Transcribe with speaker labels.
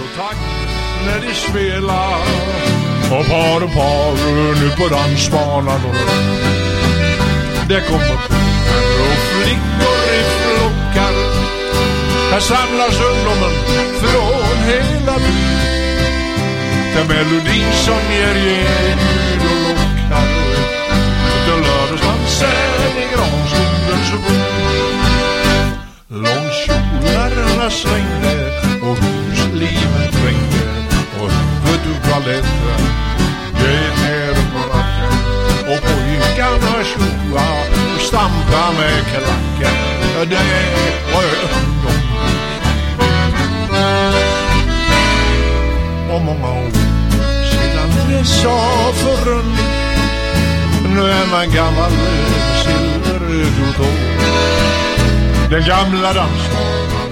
Speaker 1: takt när de spelar. Och par nu på dansbanan. Det kommer pojkar och flickor i flockar. Här samlas ungdomen från hela byn. Den melodin som ger ljud och lockar. Till lördagsdansen i Granskogens bord. Långkjolarna svängde och huslivet trängde. Och huvudet ur toaletten get ner på nacken. Och pojkarna tjoa och stampa med klacken. Det var ungdom. Och många år sedan det sa förrun. Nu är man gammal silverröd och tår. Den gamla dansbanan